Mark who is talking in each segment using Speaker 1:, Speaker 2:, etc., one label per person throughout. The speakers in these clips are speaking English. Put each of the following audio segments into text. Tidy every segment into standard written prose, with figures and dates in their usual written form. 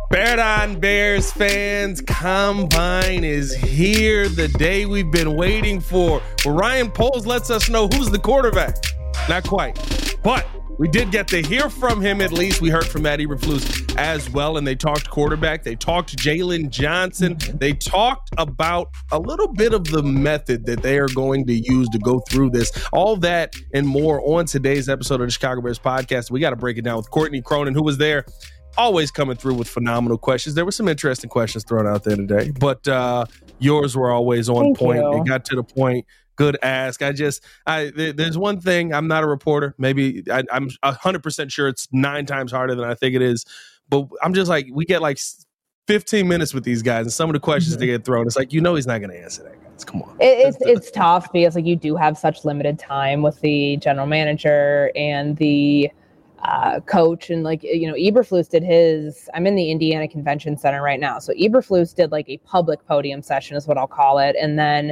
Speaker 1: Bear Down, Bears fans, Combine is here, the day we've been waiting for, where Ryan Poles lets us know who's the quarterback. Not quite, but we did get to hear from him at least. We heard from Matt Eberflus as well, and they talked quarterback. They talked Jalen Johnson. They talked about a little bit of the method that they are going to use to go through this. All that and more on today's episode of the Chicago Bears podcast. We got to break it down with Courtney Cronin, who was there, always coming through with phenomenal questions. There were some interesting questions thrown out there today, but yours were always on point. They got to the point. Good ask. There's one thing. I'm not a reporter. Maybe I'm 100% sure it's 9 times harder than I think it is. But I'm just like, we get like 15 minutes with these guys, and some of the questions they get thrown, it's like, he's not going to answer that, guys. Come on.
Speaker 2: It's tough because like you do have such limited time with the general manager and the coach, and like, Eberflus did his. I'm in the Indiana Convention Center right now, so Eberflus did like a public podium session, is what I'll call it, and then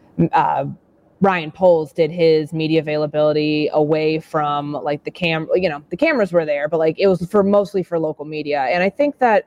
Speaker 2: Ryan Poles did his media availability away from like the the cameras were there, but like it was mostly for local media. And I think that,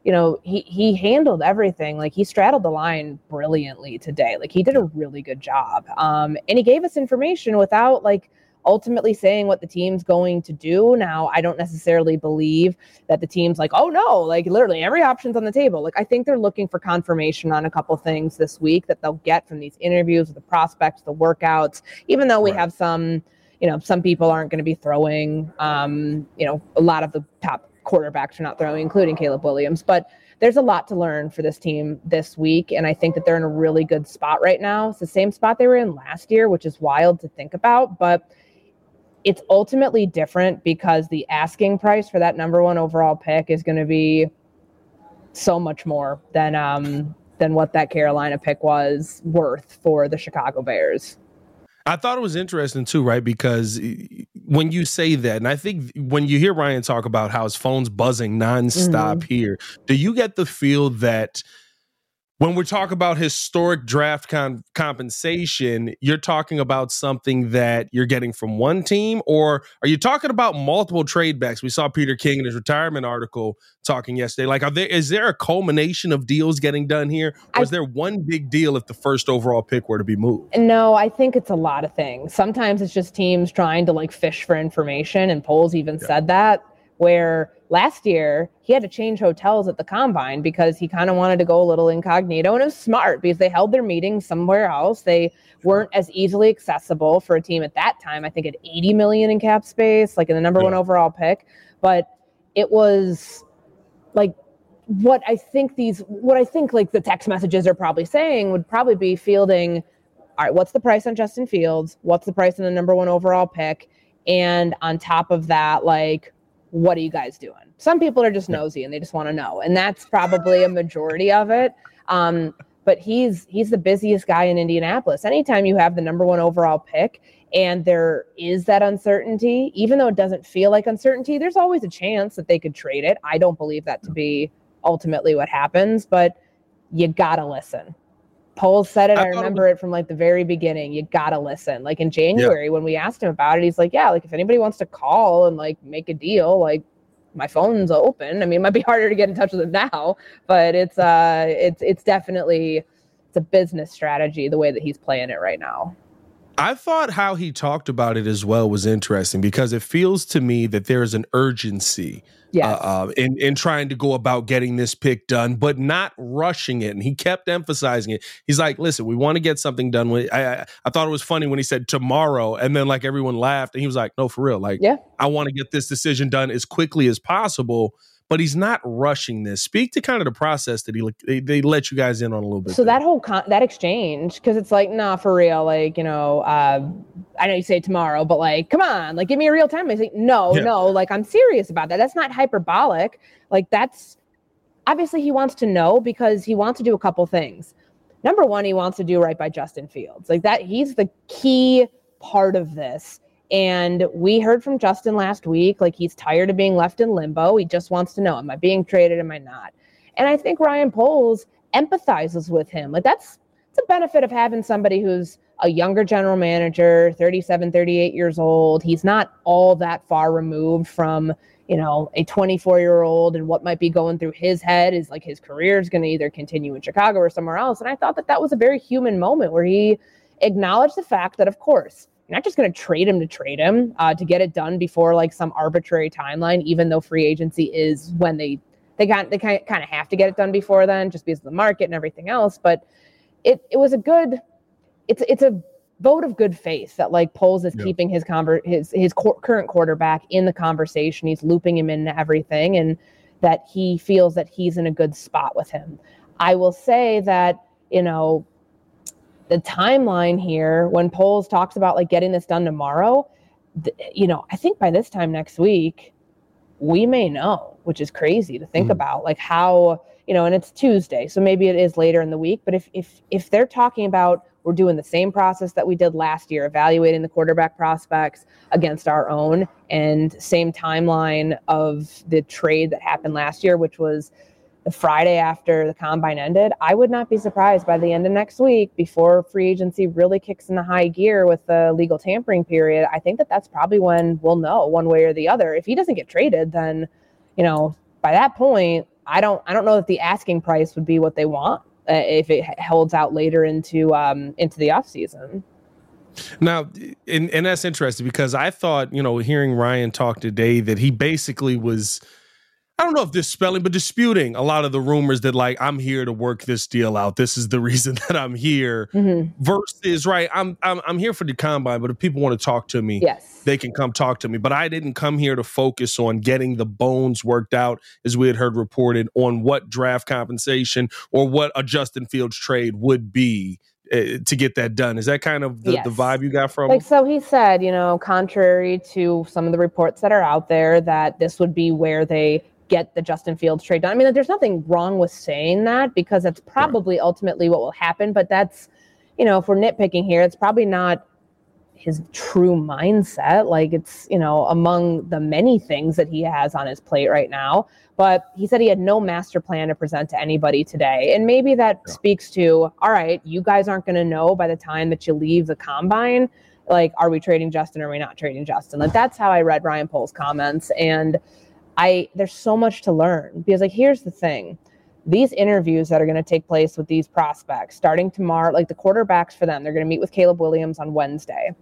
Speaker 2: he handled everything. Like he straddled the line brilliantly today. Like he did a really good job. And he gave us information without like ultimately saying what the team's going to do. Now, I don't necessarily believe that the team's like, oh no, like literally every option's on the table. Like I think they're looking for confirmation on a couple things this week that they'll get from these interviews with the prospects, the workouts, even though we have some, some people aren't going to be throwing, a lot of the top quarterbacks are not throwing, including Caleb Williams, but there's a lot to learn for this team this week. And I think that they're in a really good spot right now. It's the same spot they were in last year, which is wild to think about, but it's ultimately different because the asking price for that number 1 overall pick is going to be so much more than what that Carolina pick was worth for the Chicago Bears.
Speaker 1: I thought it was interesting too, right? Because when you say that, and I think when you hear Ryan talk about how his phone's buzzing nonstop here, do you get the feel that when we talk about historic draft compensation, you're talking about something that you're getting from one team, or are you talking about multiple trade backs? We saw Peter King in his retirement article talking yesterday. Like, is there a culmination of deals getting done here, or is there one big deal if the first overall pick were to be moved?
Speaker 2: No, I think it's a lot of things. Sometimes it's just teams trying to like fish for information, and Poles even said that, where last year he had to change hotels at the Combine because he kind of wanted to go a little incognito, and it was smart because they held their meetings somewhere else. They weren't as easily accessible for a team at that time. I think at $80 million in cap space, like in the number 1 overall pick. But it was like what I think like the text messages are probably saying would probably be fielding, all right, what's the price on Justin Fields? What's the price on the number 1 overall pick? And on top of that, like, what are you guys doing? Some people are just nosy and they just want to know. And that's probably a majority of it. But he's the busiest guy in Indianapolis. Anytime you have the number 1 overall pick and there is that uncertainty, even though it doesn't feel like uncertainty, there's always a chance that they could trade it. I don't believe that to be ultimately what happens, but you got to listen. Poles said it. I remember it from like the very beginning. You got to listen. Like in January when we asked him about it, he's like, yeah, like if anybody wants to call and like make a deal, like my phone's open. I mean, it might be harder to get in touch with him now, but it's definitely, it's a business strategy, the way that he's playing it right now.
Speaker 1: I thought how he talked about it as well was interesting because it feels to me that there is an urgency in trying to go about getting this pick done, but not rushing it. And he kept emphasizing it. He's like, listen, we want to get something done. I thought it was funny when he said tomorrow, and then like everyone laughed, and he was like, no, for real. Like, I want to get this decision done as quickly as possible. But he's not rushing this. Speak to kind of the process that they let you guys in on a little bit.
Speaker 2: So that whole that exchange, because it's like, nah, for real, like, I know you say tomorrow, but like, come on, like, give me a real time. I say, no, like, I'm serious about that. That's not hyperbolic. Like, that's obviously he wants to know because he wants to do a couple things. Number 1, he wants to do right by Justin Fields. Like that, he's the key part of this. And we heard from Justin last week, like he's tired of being left in limbo. He just wants to know, am I being traded? Am I not? And I think Ryan Poles empathizes with him. Like that's it's a benefit of having somebody who's a younger general manager, 37, 38 years old. He's not all that far removed from, a 24-year-old, and what might be going through his head is like his career is going to either continue in Chicago or somewhere else. And I thought that was a very human moment where he acknowledged the fact that, of course, you're not just going to trade him to get it done before like some arbitrary timeline, even though free agency is when they kind of have to get it done before then, just because of the market and everything else. But it was it's a vote of good faith that like Poles is keeping his current quarterback in the conversation. He's looping him into everything, and that he feels that he's in a good spot with him. I will say that, the timeline here, when Poles talks about like getting this done tomorrow, I think by this time next week, we may know, which is crazy to think about, like how, and it's Tuesday, so maybe it is later in the week. But if they're talking about, we're doing the same process that we did last year, evaluating the quarterback prospects against our own, and same timeline of the trade that happened last year, which was the Friday after the combine ended, I would not be surprised by the end of next week, before free agency really kicks into high gear with the legal tampering period. I think that's probably when we'll know one way or the other. If he doesn't get traded, then, by that point, I don't know that the asking price would be what they want if it holds out later into the offseason.
Speaker 1: Now, and that's interesting, because I thought, hearing Ryan talk today, that he basically was, I don't know if dispelling, but disputing a lot of the rumors that like, I'm here to work this deal out. This is the reason that I'm here. Versus, right, I'm here for the combine, but if people want to talk to me,
Speaker 2: yes,
Speaker 1: they can come talk to me. But I didn't come here to focus on getting the bones worked out, as we had heard reported, on what draft compensation or what a Justin Fields trade would be to get that done. Is that kind of the vibe you got from him?
Speaker 2: So he said, contrary to some of the reports that are out there, that this would be where they get the Justin Fields trade done. I mean, there's nothing wrong with saying that, because that's probably ultimately what will happen. But that's, if we're nitpicking here, it's probably not his true mindset. Like, it's, among the many things that he has on his plate right now. But he said he had no master plan to present to anybody today. And maybe that speaks to, all right, you guys aren't going to know by the time that you leave the combine, like, are we trading Justin or are we not trading Justin? Like, that's how I read Ryan Poles' comments. And there's so much to learn, because like, here's the thing, these interviews that are going to take place with these prospects starting tomorrow, like the quarterbacks for them, they're going to meet with Caleb Williams on Wednesday.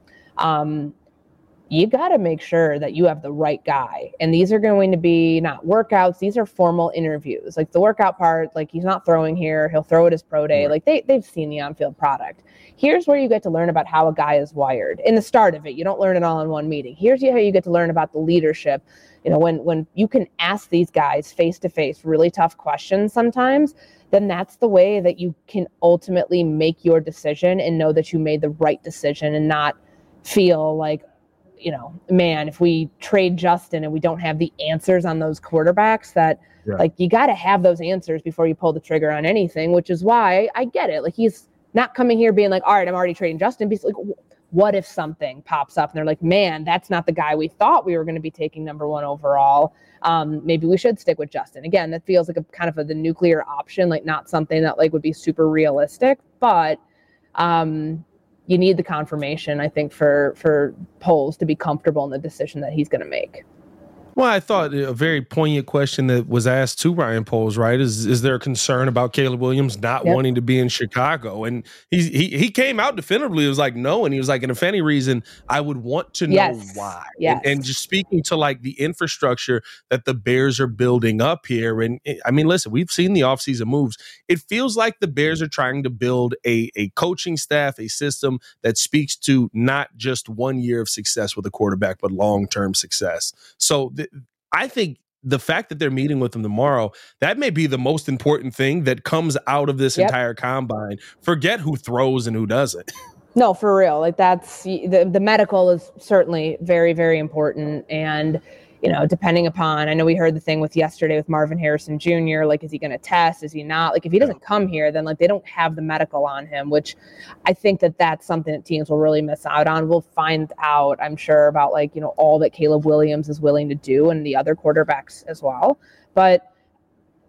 Speaker 2: You got to make sure that you have the right guy. And these are going to be not workouts. These are formal interviews. Like the workout part, like he's not throwing here. He'll throw at his pro day. Like they've seen the on-field product. Here's where you get to learn about how a guy is wired. In the start of it, you don't learn it all in one meeting. Here's how you get to learn about the leadership. When you can ask these guys face-to-face really tough questions sometimes, then that's the way that you can ultimately make your decision and know that you made the right decision, and not feel like, man, if we trade Justin and we don't have the answers on those quarterbacks, that like, you got to have those answers before you pull the trigger on anything, which is why I get it. Like, he's not coming here being like, all right, I'm already trading Justin. Because like, what if something pops up and they're like, man, that's not the guy we thought we were going to be taking number 1 overall. Maybe we should stick with Justin. Again, that feels like a kind of the nuclear option, like not something that like would be super realistic, but you need the confirmation, I think, for Poles to be comfortable in the decision that he's going to make.
Speaker 1: Well, I thought a very poignant question that was asked to Ryan Poles, right? Is there a concern about Caleb Williams not wanting to be in Chicago? And he came out definitively. It was like, no. And he was like, and if any reason, I would want to know why.
Speaker 2: Yes.
Speaker 1: And just speaking to like the infrastructure that the Bears are building up here. And I mean, listen, we've seen the offseason moves. It feels like the Bears are trying to build a coaching staff, a system that speaks to not just 1 year of success with a quarterback, but long-term success. So I think the fact that they're meeting with him tomorrow, that may be the most important thing that comes out of this entire combine. Forget who throws and who doesn't.
Speaker 2: No, for real. Like, that's the medical is certainly very, very important. And, depending upon, I know we heard the thing yesterday with Marvin Harrison Jr., like, is he going to test? Is he not? Like, if he doesn't come here, then like they don't have the medical on him, which I think that's something that teams will really miss out on. We'll find out, I'm sure, about like, all that Caleb Williams is willing to do and the other quarterbacks as well. But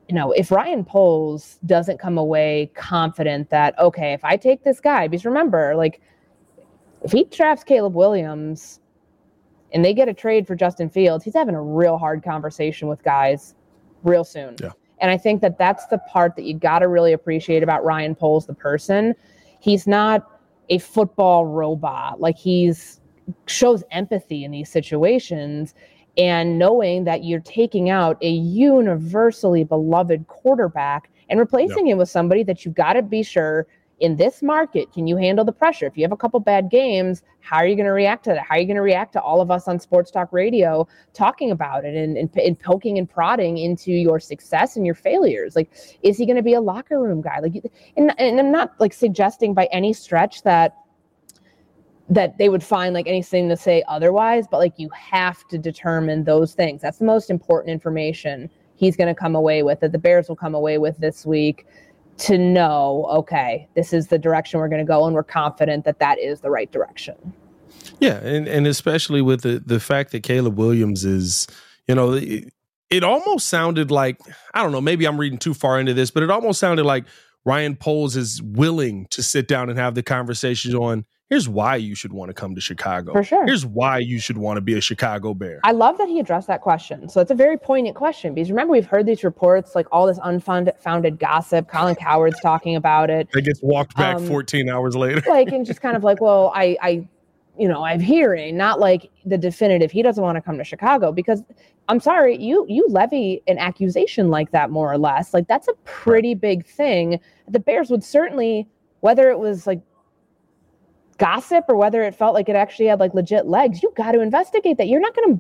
Speaker 2: if Ryan Poles doesn't come away confident that, okay, if I take this guy, because remember, like, if he drafts Caleb Williams and they get a trade for Justin Fields, he's having a real hard conversation with guys real soon.
Speaker 1: Yeah.
Speaker 2: And I think that that's the part that you got to really appreciate about Ryan Poles, the person. He's not a football robot. Like, shows empathy in these situations, and knowing that you're taking out a universally beloved quarterback and replacing him with somebody that you've got to be sure in this market, can you handle the pressure? If you have a couple bad games, how are you going to react to that? How are you going to react to all of us on Sports Talk Radio talking about it and poking and prodding into your success and your failures? Like, is he going to be a locker room guy? Like, and I'm not like suggesting by any stretch that they would find like anything to say otherwise, but like, you have to determine those things. That's the most important information he's going to come away with, that the Bears will come away with this week, to know, okay, this is the direction we're going to go, and we're confident that that is the right direction.
Speaker 1: Yeah, and especially with the fact that Caleb Williams is, it almost sounded like, I don't know, maybe I'm reading too far into this, but it almost sounded like Ryan Poles is willing to sit down and have the conversations on, here's why you should want to come to Chicago.
Speaker 2: For sure.
Speaker 1: Here's why you should want to be a Chicago Bear.
Speaker 2: I love that he addressed that question. So it's a very poignant question, because remember, we've heard these reports, like all this unfounded gossip. Colin Cowherd's talking about it.
Speaker 1: It gets walked back 14 hours later.
Speaker 2: Like, and just kind of like, well, I'm hearing, not like the definitive, he doesn't want to come to Chicago, because I'm sorry, you levy an accusation like that, more or less. Like, that's a pretty big thing. The Bears would certainly, whether it was like gossip or whether it felt like it actually had like legit legs, you got to investigate that. You're not going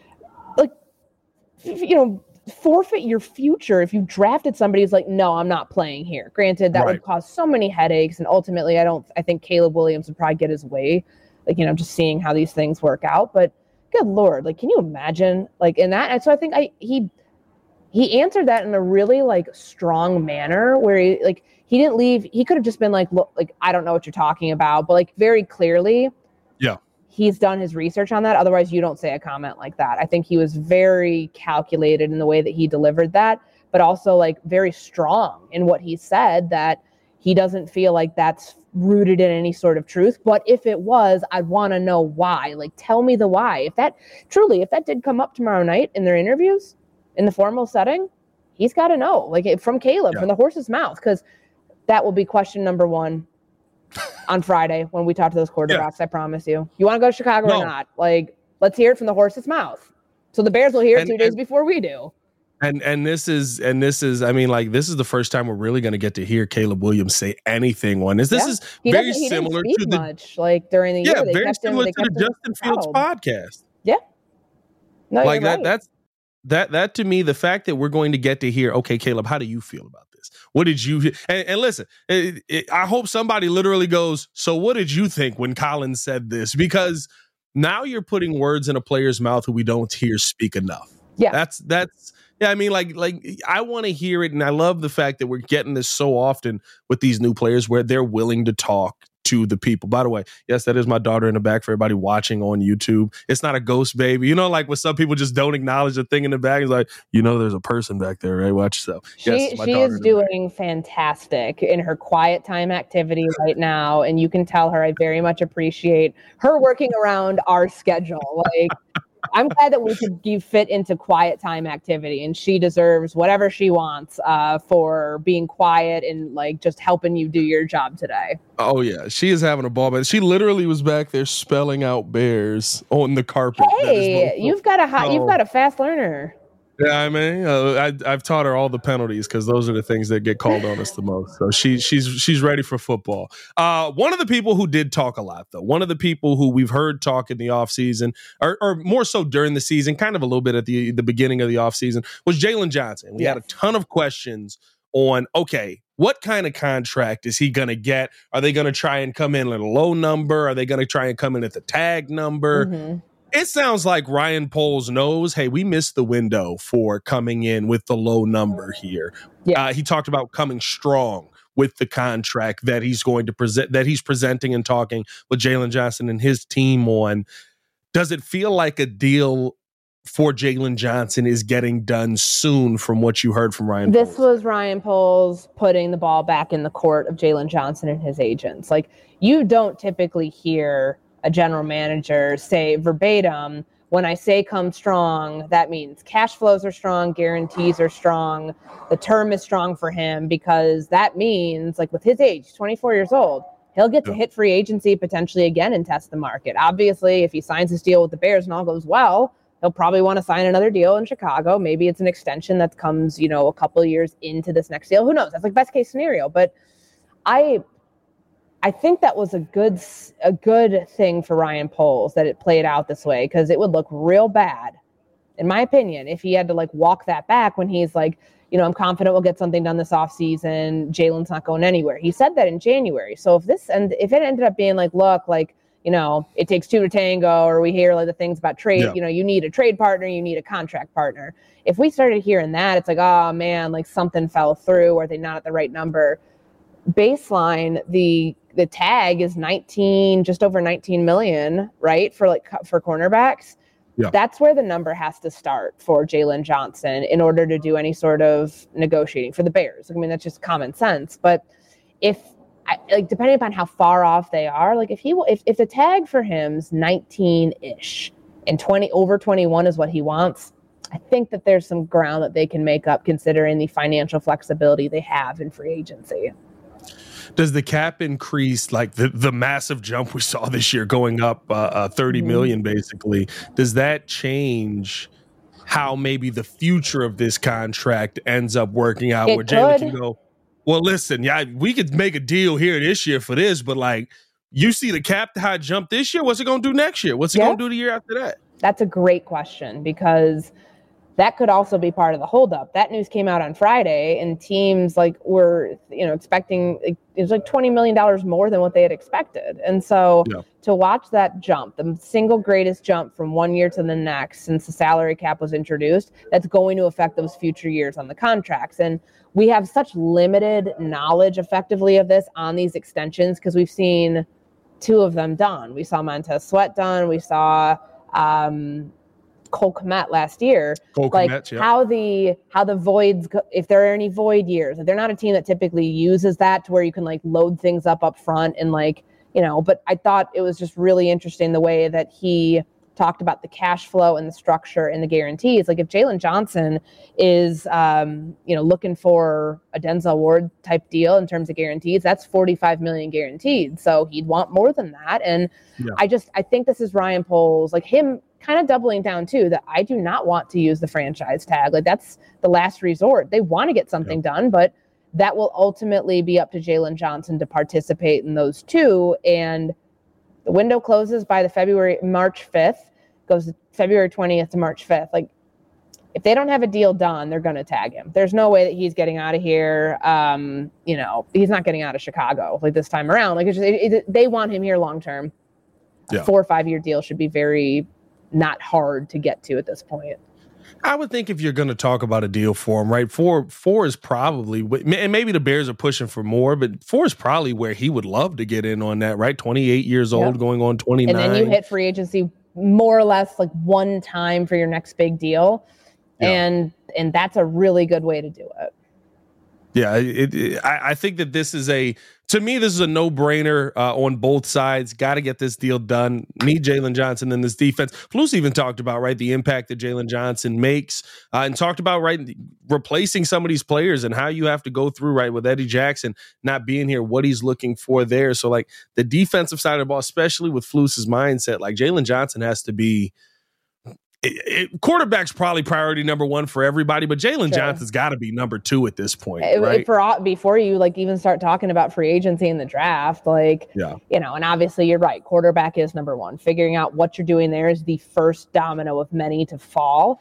Speaker 2: to, forfeit your future if you drafted somebody who's like, no, I'm not playing here. Granted, that would cause so many headaches, and ultimately, I think Caleb Williams would probably get his way, like, just seeing how these things work out. But good Lord, like, can you imagine, like, in that? And so I think he answered that in a really like strong manner, where he didn't leave. He could have just been like, look, like, I don't know what you're talking about, but like, very clearly, he's done his research on that. Otherwise, you don't say a comment like that. I think he was very calculated in the way that he delivered that, but also like very strong in what he said, that he doesn't feel like that's rooted in any sort of truth. But if it was, I'd want to know why. Like, tell me the why. If that did come up tomorrow night in their interviews in the formal setting, he's got to know, like, from Caleb, from the horse's mouth, because that will be question number one on Friday when we talk to those quarterbacks. I promise you. You want to go to Chicago or not? Like, let's hear it from the horse's mouth. So the Bears will hear it 2 days before we do.
Speaker 1: And this is, I mean, like, this is the first time we're really going to get to hear Caleb Williams say anything on this. This is very similar to the
Speaker 2: much, like, during the year.
Speaker 1: Very similar to the Justin Fields podcast.
Speaker 2: Yeah. No,
Speaker 1: like
Speaker 2: you're right.
Speaker 1: That to me, the fact that we're going to get to hear, okay, Caleb, how do you feel about this? What did you, and listen, I hope somebody literally goes, so what did you think when Colin said this? Because now you're putting words in a player's mouth who we don't hear speak enough.
Speaker 2: Yeah.
Speaker 1: That's, yeah, I mean, like I want to hear it. And I love the fact that we're getting this so often with these new players, where they're willing to talk to the people. By the way, yes, that is my daughter in the back for everybody watching on YouTube. It's not a ghost baby. Like when some people just don't acknowledge the thing in the back. It's like, there's a person back there, right? Watch yourself.
Speaker 2: She is doing fantastic in her quiet time activity right now. And you can tell her I very much appreciate her working around our schedule. Like, I'm glad that we could fit into quiet time activity, and she deserves whatever she wants for being quiet and like just helping you do your job today.
Speaker 1: Oh yeah, she is having a ball, but she literally was back there spelling out Bears on the carpet.
Speaker 2: Hey, you've got a fast learner.
Speaker 1: Yeah, I mean, I've taught her all the penalties, because those are the things that get called on us the most. So she's ready for football. One of the people who did talk a lot, though, one of the people who we've heard talk in the offseason, or more so during the season, kind of a little bit at the beginning of the offseason, was Jalen Johnson. We had a ton of questions on, okay, what kind of contract is he going to get? Are they going to try and come in at a low number? Are they going to try and come in at the tag number? Mm-hmm. It sounds like Ryan Poles knows, hey, we missed the window for coming in with the low number here. Yeah. He talked about coming strong with the contract that he's going to present, that he's presenting and talking with Jalen Johnson and his team on. Does it feel like a deal for Jalen Johnson is getting done soon from what you heard from Ryan
Speaker 2: This
Speaker 1: Poles?
Speaker 2: was Ryan Poles putting the ball back in the court of Jalen Johnson and his agents. Like, you don't typically hear a general manager say verbatim, when I say come strong, that means cash flows are strong, guarantees are strong, the term is strong for him, because that means, like, with his age, 24 years old, he'll get to hit free agency potentially again and test the market. Obviously, if he signs his deal with the Bears and all goes well, he'll probably want to sign another deal in Chicago. Maybe it's an extension that comes, a couple of years into this next deal. Who knows? That's like best case scenario. But I think that was a good thing for Ryan Poles that it played out this way, because it would look real bad, in my opinion, if he had to like walk that back when he's like, I'm confident we'll get something done this offseason. Jalen's not going anywhere. He said that in January. So if it ended up being like, look, like, it takes two to tango, or we hear like the things about trade, you need a trade partner, you need a contract partner. If we started hearing that, it's like, oh man, like something fell through, or they're not at the right number. Baseline, the tag is just over 19 million, right? For cornerbacks. Yeah. That's where the number has to start for Jalen Johnson in order to do any sort of negotiating for the Bears. I mean, that's just common sense. But depending upon how far off they are, like if the tag for him's 19-ish and over 21 is what he wants, I think that there's some ground that they can make up considering the financial flexibility they have in free agency.
Speaker 1: Does the cap increase, like the massive jump we saw this year going up 30 million basically, does that change how maybe the future of this contract ends up working out? Where Jalen can go, well, listen, we could make a deal here this year for this, but like you see the cap how it jumped this year, what's it going to do next year? What's it going to do the year after that?
Speaker 2: That's a great question, because that could also be part of the holdup. That news came out on Friday, and teams were expecting it was like $20 million more than what they had expected. And so to watch that jump, the single greatest jump from one year to the next since the salary cap was introduced, that's going to affect those future years on the contracts. And we have such limited knowledge effectively of this on these extensions, because we've seen two of them done. We saw Montez Sweat done. We saw Cole Kmet last year. How the voids, if there are any void years, they're not a team that typically uses that to where you can like load things up front and but I thought it was just really interesting the way that he talked about the cash flow and the structure and the guarantees. Like if Jalen Johnson is looking for a Denzel Ward type deal in terms of guarantees, that's 45 million guaranteed. So he'd want more than that. And I think this is Ryan Poles, like him kind of doubling down too, that I do not want to use the franchise tag. Like that's the last resort. They want to get something done, but that will ultimately be up to Jalen Johnson to participate in those two. And the window closes by March 5th, goes February 20th to March 5th. Like if they don't have a deal done, they're going to tag him. There's no way that he's getting out of here. He's not getting out of Chicago like this time around. Like they want him here long-term. A 4 or 5 year deal should be very not hard to get to at this point.
Speaker 1: I would think if you're going to talk about a deal for him, right? Four is probably, and maybe the Bears are pushing for more, but 4 is probably where he would love to get in on that, right? 28 years old, going on 29. And
Speaker 2: then you hit free agency more or less like one time for your next big deal. And that's a really good way to do it.
Speaker 1: Yeah, I think that this is to me, this is a no-brainer on both sides. Got to get this deal done. Need Jalen Johnson in this defense. Flus even talked about, right, the impact that Jalen Johnson makes and talked about, right, replacing some of these players and how you have to go through, right, with Eddie Jackson not being here, what he's looking for there. So, like, the defensive side of the ball, especially with Flus's mindset, like, Jalen Johnson has to be quarterback's probably priority number one for everybody, but Jalen Johnson's got to be number 2 at this point, right?
Speaker 2: Before you like even start talking about free agency in the draft, and obviously you're right, quarterback is number 1. Figuring out what you're doing there is the first domino of many to fall,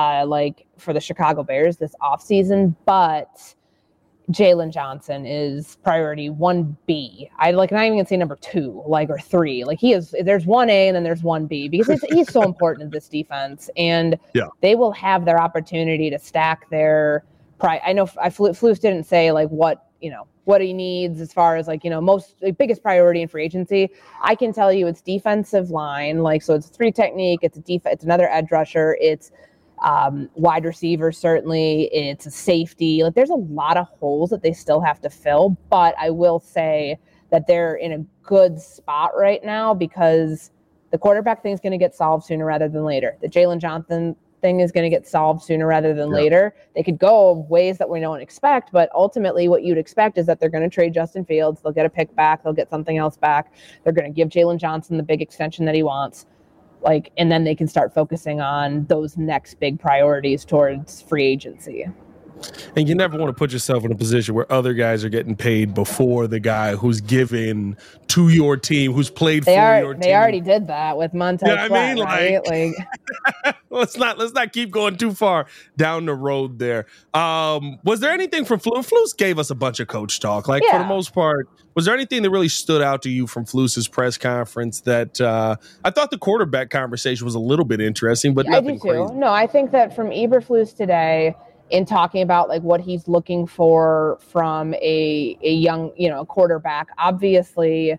Speaker 2: for the Chicago Bears this offseason, but Jalen Johnson is priority 1B. I not even gonna say number 2, or 3. Like he is. There's 1A and then there's 1B because he's so important in this defense, and they will have their opportunity to stack their. I know Flus didn't say what what he needs as far as like, biggest priority in free agency, I can tell you it's defensive line. Like, so it's a 3 technique. It's it's another edge rusher. It's wide receiver, certainly. It's a safety. Like, there's a lot of holes that they still have to fill, but I will say that they're in a good spot right now because the quarterback thing is going to get solved sooner rather than later. The Jalen Johnson thing is going to get solved sooner rather than later. They could go ways that we don't expect, but ultimately what you'd expect is that they're going to trade Justin Fields. They'll get a pick back. They'll get something else back. They're going to give Jalen Johnson the big extension that he wants. And then they can start focusing on those next big priorities towards free agency.
Speaker 1: And you never want to put yourself in a position where other guys are getting paid before the guy who's given to your team, who's played for your team.
Speaker 2: They already did that with Montez.
Speaker 1: Yeah,
Speaker 2: Sweat, right?
Speaker 1: let's not keep going too far down the road there. Was there anything from Flus? Flus gave us a bunch of coach talk. For the most part, was there anything that really stood out to you from Flus's press conference that I thought the quarterback conversation was a little bit interesting, but nothing crazy?
Speaker 2: No, I think that from Eberflus today, in talking about like what he's looking for from a young, quarterback. Obviously,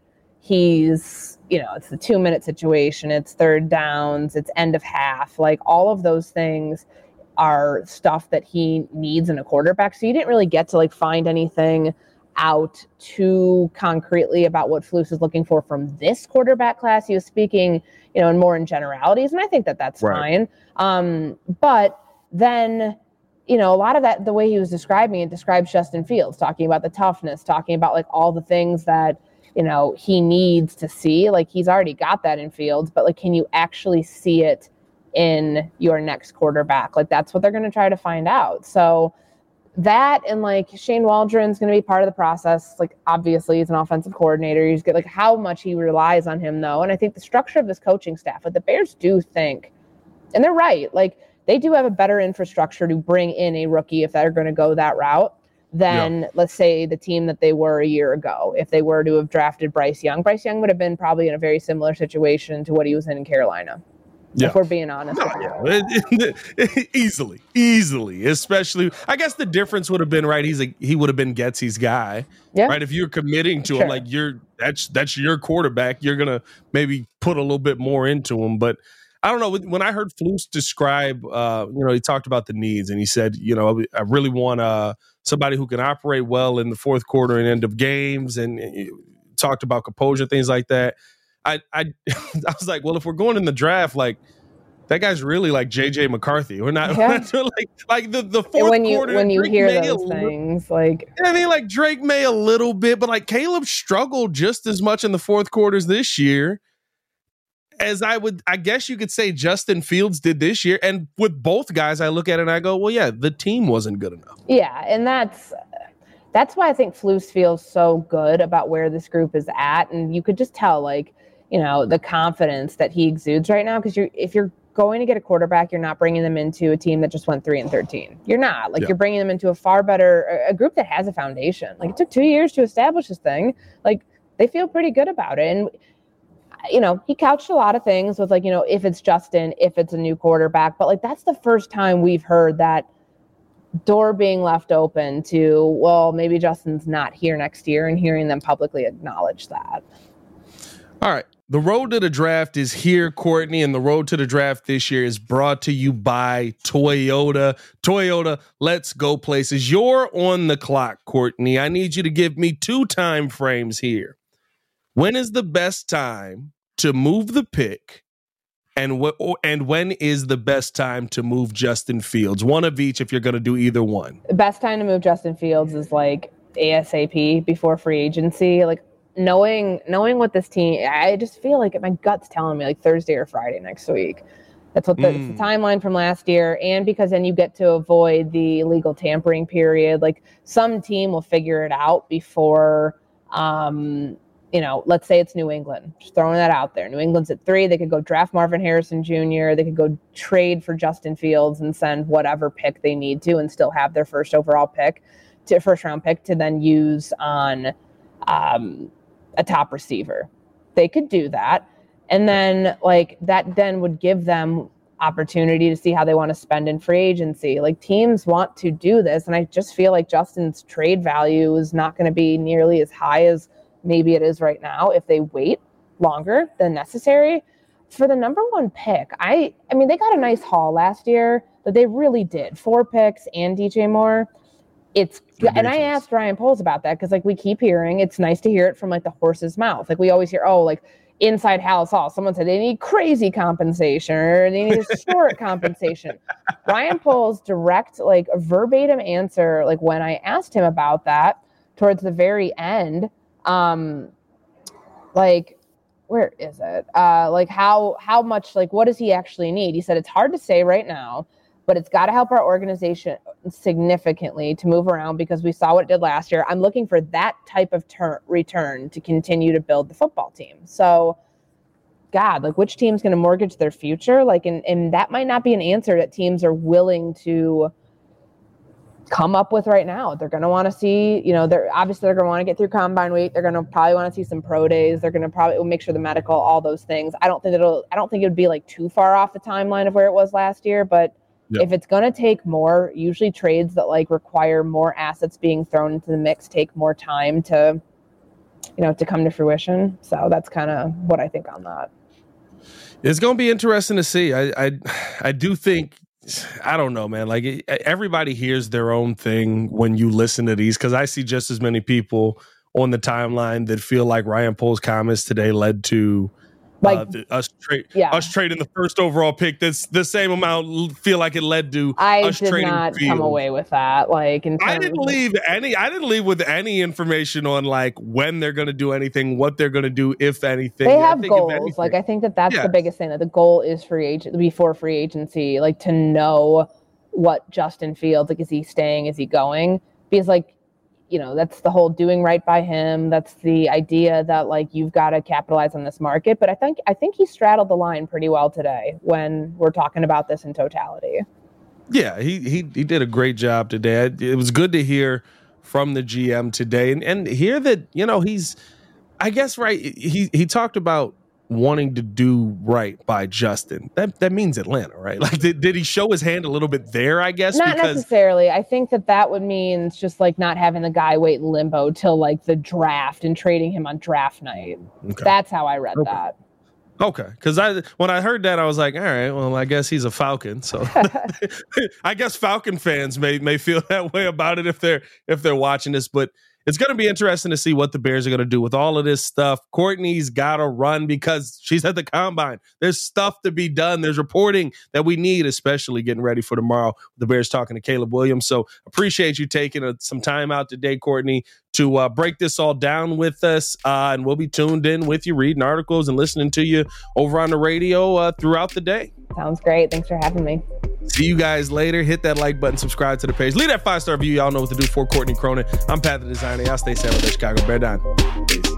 Speaker 2: he's, it's the 2-minute situation, it's third downs, it's end of half, like all of those things are stuff that he needs in a quarterback. So you didn't really get to like find anything out too concretely about what Flus is looking for from this quarterback class. He was speaking, more in generalities, and I think that that's fine. But then, a lot of that, the way he was describing it, describes Justin Fields, talking about the toughness, talking about like all the things that, he needs to see. Like, he's already got that in Fields, but like, can you actually see it in your next quarterback? Like, that's what they're going to try to find out. So that, and like Shane Waldron's going to be part of the process. Like, obviously he's an offensive coordinator. He's good. Like, how much he relies on him though. And I think the structure of this coaching staff, like the Bears do think, and they're right, like, they do have a better infrastructure to bring in a rookie if they're going to go that route than, let's say, the team that they were a year ago. If they were to have drafted Bryce Young would have been probably in a very similar situation to what he was in Carolina. Yeah. If we're being honest.
Speaker 1: Easily. Especially, I guess the difference would have been, right, he would have been Getsy's guy. Yeah. Right? If you're committing to him, like that's your quarterback, you're going to maybe put a little bit more into him. But I don't know. When I heard Flus describe, he talked about the needs, and he said, I really want somebody who can operate well in the fourth quarter and end of games, and talked about composure, things like that. I was like, well, if we're going in the draft, like, that guy's really like JJ McCarthy. We're not like the fourth quarter.
Speaker 2: When you hear those things, like,
Speaker 1: like Drake May a little bit, but like Caleb struggled just as much in the fourth quarters this year as I guess you could say Justin Fields did this year. And with both guys, I look at it and I go, well, yeah, the team wasn't good enough.
Speaker 2: Yeah, and that's why I think Flus feels so good about where this group is at. And you could just tell, like, the confidence that he exudes right now. Because if you're going to get a quarterback, you're not bringing them into a team that just went 3-13. You're not. Like, you're bringing them into a far better, a group that has a foundation. Like, it took 2 years to establish this thing. Like, they feel pretty good about it. And he couched a lot of things with, like, if it's Justin, if it's a new quarterback, but like, that's the first time we've heard that door being left open to, well, maybe Justin's not here next year, and hearing them publicly acknowledge that.
Speaker 1: All right. The road to the draft is here, Courtney, and the road to the draft this year is brought to you by Toyota. Toyota, let's go places. You're on the clock, Courtney. I need you to give me 2 time frames here. When is the best time to move the pick, and when is the best time to move Justin Fields? One of each if you're going to do either one.
Speaker 2: The best time to move Justin Fields is like ASAP, before free agency. Like, knowing what this team, I just feel like my gut's telling me like Thursday or Friday next week. That's what it's the timeline from last year. And because then you get to avoid the legal tampering period. Like, some team will figure it out before, let's say it's New England, just throwing that out there. New England's at 3. They could go draft Marvin Harrison Jr. They could go trade for Justin Fields and send whatever pick they need to, and still have their first round pick to then use on a top receiver. They could do that. And then, like, that then would give them opportunity to see how they want to spend in free agency. Like, teams want to do this. And I just feel like Justin's trade value is not going to be nearly as high as maybe it is right now if they wait longer than necessary. For the number 1 pick, I mean, they got a nice haul last year, but they really did. 4 picks and DJ Moore. It's ridiculous. And I asked Ryan Poles about that because, like, we keep hearing, it's nice to hear it from, like, the horse's mouth. Like, we always hear, oh, like, inside Halas Hall, someone said they need crazy compensation or they need historic compensation. Ryan Poles' direct, like, verbatim answer, like, when I asked him about that towards the very end, like, where is it? Like, how much, like, what does he actually need? He said, it's hard to say right now, but it's got to help our organization significantly to move around because we saw what it did last year. I'm looking for that type of return to continue to build the football team. So, God, like, which team's going to mortgage their future? Like, and that might not be an answer that teams are willing to come up with right now. They're going to want to see, you know, they're going to want to get through combine week. They're going to probably want to see some pro days. They're going to probably make sure the medical, all those things. I don't think it would be like too far off the timeline of where it was last year, but yep. If it's going to take more, usually trades that, like, require more assets being thrown into the mix take more time to, you know, to come to fruition. So that's kind of what I think on that.
Speaker 1: It's going to be interesting to see. I do think, I don't know, man, like, everybody hears their own thing when you listen to these, because I see just as many people on the timeline that feel like Ryan Poles' comments today led to like us trading the first overall pick. That's the same amount. Feel like it led to us trading. I did not
Speaker 2: come away with that. Like,
Speaker 1: I didn't leave with any information on, like, when they're going to do anything, what they're going to do, if anything.
Speaker 2: They have goals. Like, I think that's the biggest thing. That the goal is before free agency, like, to know what Justin Fields, like, is he staying? Is he going? Because, like, you know, that's the whole doing right by him. That's the idea that, like, you've got to capitalize on this market. But I think he straddled the line pretty well today when we're talking about this in totality.
Speaker 1: Yeah, he did a great job today. It was good to hear from the GM today and hear that, you know, he's, I guess, right. He talked about wanting to do right by Justin. That means Atlanta, right? Like, did he show his hand a little bit there, I guess?
Speaker 2: Not necessarily. I think that would mean just, like, not having the guy wait in limbo till, like, the draft and trading him on draft night. Okay. That's how I read that.
Speaker 1: Okay, because when I heard that, I was like, all right, well, I guess he's a Falcon, so I guess Falcon fans may feel that way about it if they're watching this, but it's going to be interesting to see what the Bears are going to do with all of this stuff. Courtney's got to run because she's at the combine. There's stuff to be done. There's reporting that we need, especially getting ready for tomorrow. The Bears talking to Caleb Williams. So appreciate you taking some time out today, Courtney, to break this all down with us. And we'll be tuned in with you, reading articles and listening to you over on the radio throughout the day.
Speaker 2: Sounds great. Thanks for having me.
Speaker 1: See you guys later. Hit that like button, subscribe to the page. Leave that 5-star review. Y'all know what to do. For Courtney Cronin, I'm Pat the Designer. Y'all stay safe with the Chicago Bear down. Peace.